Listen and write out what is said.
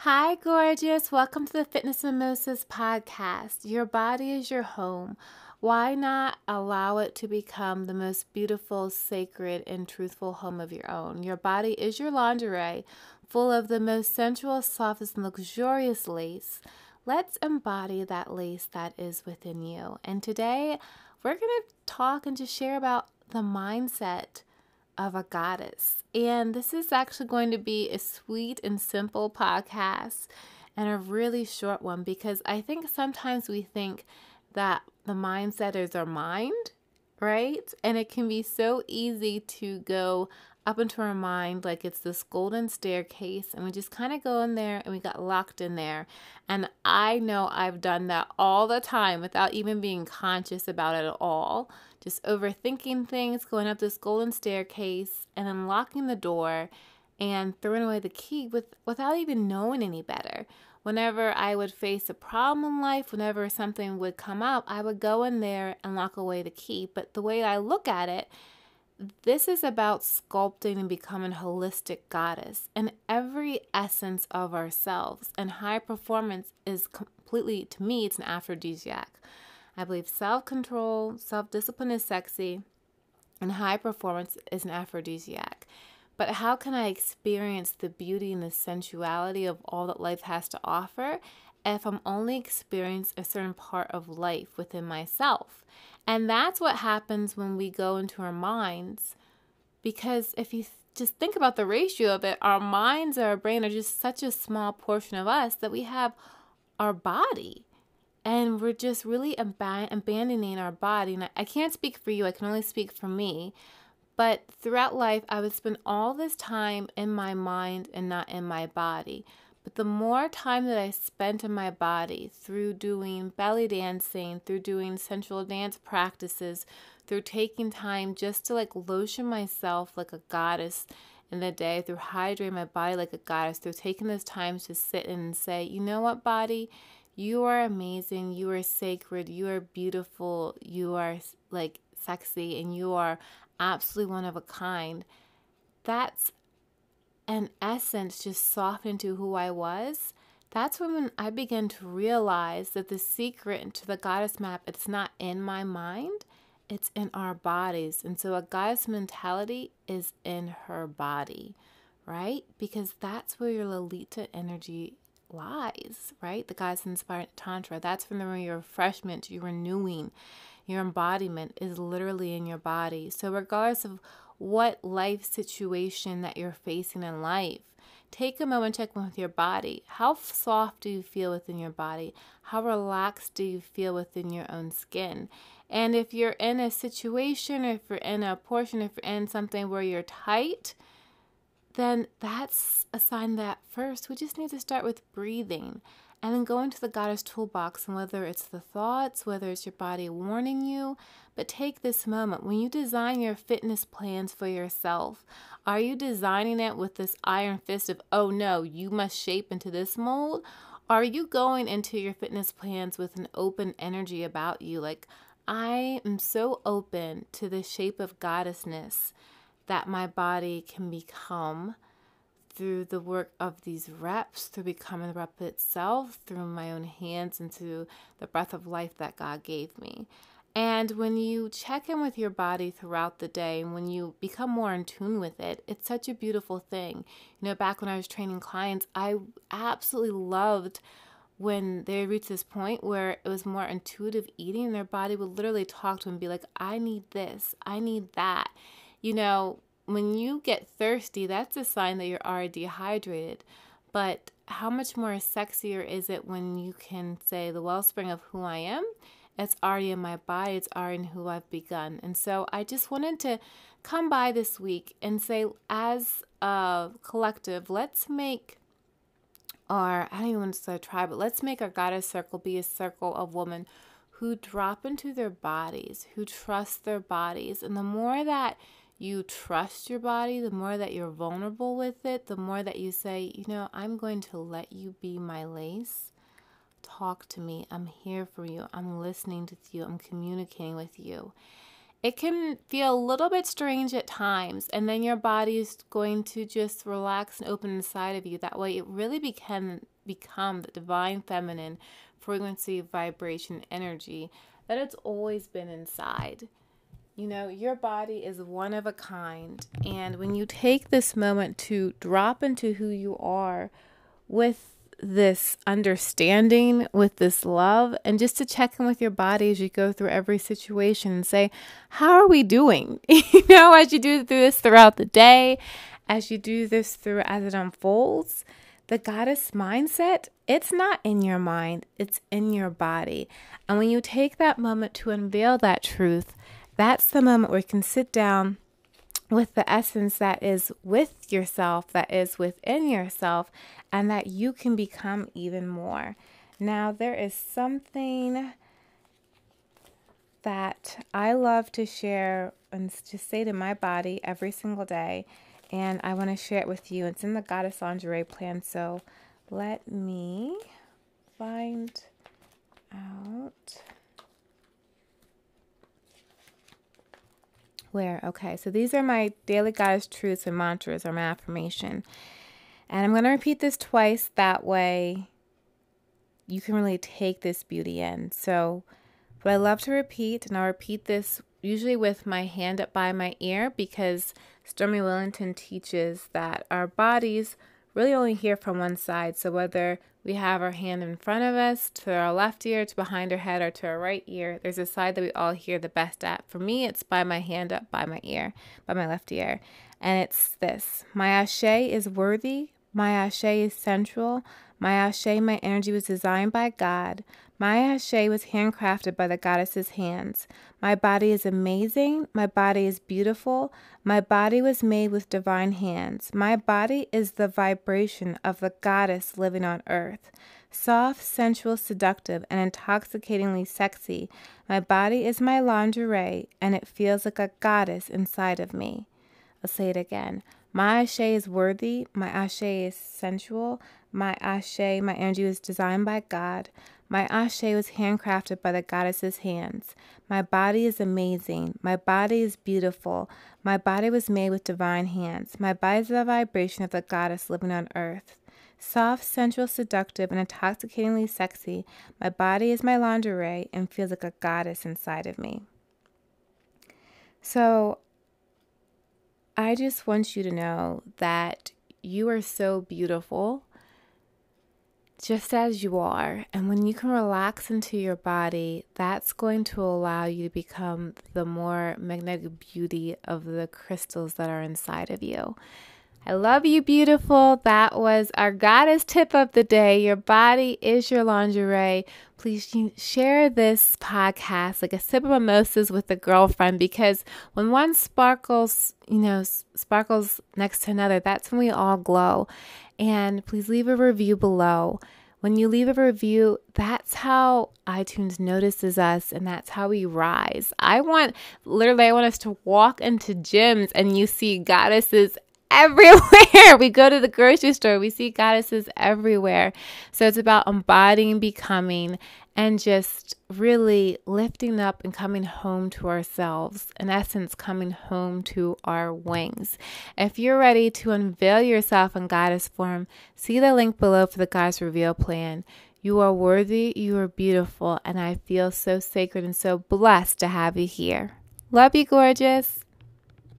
Hi, gorgeous. Welcome to the Fitness Mimosas podcast. Your body is your home. Why not allow it to become the most beautiful, sacred, and truthful home of your own? Your body is your lingerie, full of the most sensual, softest, and luxurious lace. Let's embody that lace that is within you. And today, we're going to talk and just share about the mindset of a goddess. And this is actually going to be a sweet and simple podcast and a really short one because I think sometimes we think that the mindset is our mind, right? And it can be so easy to go up into our mind like it's this golden staircase and we just kind of go in there and we got locked in there. And I know I've done that all the time without even being conscious about it at all. Just overthinking things, going up this golden staircase and then locking the door and throwing away the key without even knowing any better. Whenever I would face a problem in life, whenever something would come up, I would go in there and lock away the key. But the way I look at it, this is about sculpting and becoming a holistic goddess. And every essence of ourselves and high performance is completely, to me, it's an aphrodisiac. I believe self-control, self-discipline is sexy, and high performance is an aphrodisiac. But how can I experience the beauty and the sensuality of all that life has to offer if I'm only experiencing a certain part of life within myself? And that's what happens when we go into our minds. Because if you just think about the ratio of it, our minds and our brain are just such a small portion of us that we have our body. And we're just really abandoning our body. And I can't speak for you. I can only speak for me. But throughout life, I would spend all this time in my mind and not in my body. But the more time that I spent in my body through doing belly dancing, through doing sensual dance practices, through taking time just to lotion myself like a goddess in the day, through hydrating my body like a goddess, through taking those times to sit and say, you know what, body? You are amazing, you are sacred, you are beautiful, you are sexy, and you are absolutely one of a kind. That's in essence just softened to who I was. That's when I began to realize that the secret to the goddess map, it's not in my mind, it's in our bodies. And so a goddess mentality is in her body, right? Because that's where your Lolita energy lies, right? The goddess inspired tantra. That's from your refreshment, your renewing, your embodiment is literally in your body. So regardless of what life situation that you're facing in life, take a moment, check in with your body. How soft do you feel within your body? How relaxed do you feel within your own skin? And if you're in a situation, if you're in a portion, if you're in something where you're tight, then that's a sign that first we just need to start with breathing and then go into the goddess toolbox, and whether it's the thoughts, whether it's your body warning you, but take this moment. When you design your fitness plans for yourself, are you designing it with this iron fist of, oh no, you must shape into this mold? Are you going into your fitness plans with an open energy about you? I am so open to the shape of goddessness that my body can become through the work of these reps, through becoming the rep itself, through my own hands, and through the breath of life that God gave me. And when you check in with your body throughout the day, and when you become more in tune with it, it's such a beautiful thing. Back when I was training clients, I absolutely loved when they reached this point where it was more intuitive eating, and their body would literally talk to them and be like, I need this, I need that. When you get thirsty, that's a sign that you're already dehydrated. But how much more sexier is it when you can say the wellspring of who I am, it's already in my body, it's already in who I've begun. And so I just wanted to come by this week and say, as a collective, let's make I don't even want to say tribe, but let's make our goddess circle be a circle of women who drop into their bodies, who trust their bodies. And the more that you trust your body, the more that you're vulnerable with it, the more that you say, I'm going to let you be my lace. Talk to me. I'm here for you. I'm listening to you. I'm communicating with you. it can feel a little bit strange at times, and then your body is going to just relax and open inside of you. That way it really become the divine feminine frequency, vibration, energy that it's always been inside. You know, your body is one of a kind, and when you take this moment to drop into who you are with this understanding, with this love, and just to check in with your body as you go through every situation and say, how are we doing? You know, as you do this throughout the day, as you do this through as it unfolds, the goddess mindset, it's not in your mind, it's in your body. And when you take that moment to unveil that truth, that's the moment where you can sit down with the essence that is with yourself, that is within yourself, and that you can become even more. Now, there is something that I love to share and to say to my body every single day, and I want to share it with you. It's in the Goddess Lingerie Plan, so let me find out where. Okay, so these are my daily goddess truths and mantras, or my affirmation. And I'm going to repeat this twice. That way you can really take this beauty in. So what I love to repeat, and I'll repeat this usually with my hand up by my ear, because Stormy Wellington teaches that our bodies really only hear from one side. So whether we have our hand in front of us, to our left ear, to behind our head, or to our right ear, there's a side that we all hear the best at. For me, it's by my hand up by my ear, by my left ear. And it's this: my ashe is worthy, my ashe is sensual, my ashe, my energy was designed by God. My ashe was handcrafted by the goddess's hands. My body is amazing. My body is beautiful. My body was made with divine hands. My body is the vibration of the goddess living on earth. Soft, sensual, seductive, and intoxicatingly sexy. My body is my lingerie, and it feels like a goddess inside of me. I'll say it again. My ashe is worthy. My ashe is sensual. My ashe, my energy was designed by God. My ashe was handcrafted by the goddess's hands. My body is amazing. My body is beautiful. My body was made with divine hands. My body is the vibration of the goddess living on earth. Soft, sensual, seductive, and intoxicatingly sexy. My body is my lingerie and feels like a goddess inside of me. So I just want you to know that you are so beautiful just as you are. And when you can relax into your body, that's going to allow you to become the more magnetic beauty of the crystals that are inside of you. I love you, beautiful. That was our goddess tip of the day. Your body is your lingerie. Please share this podcast like a sip of mimosas with a girlfriend, because when one sparkles, sparkles next to another, that's when we all glow. And please leave a review below. When you leave a review, that's how iTunes notices us, and that's how we rise. I want us to walk into gyms and you see goddesses everywhere. We go to the grocery store, we see goddesses everywhere. So it's about embodying, becoming, and just really lifting up and coming home to ourselves. In essence, coming home to our wings. If you're ready to unveil yourself in goddess form, see the link below for the Goddess Reveal Plan. You are worthy, you are beautiful, and I feel so sacred and so blessed to have you here. Love you, gorgeous.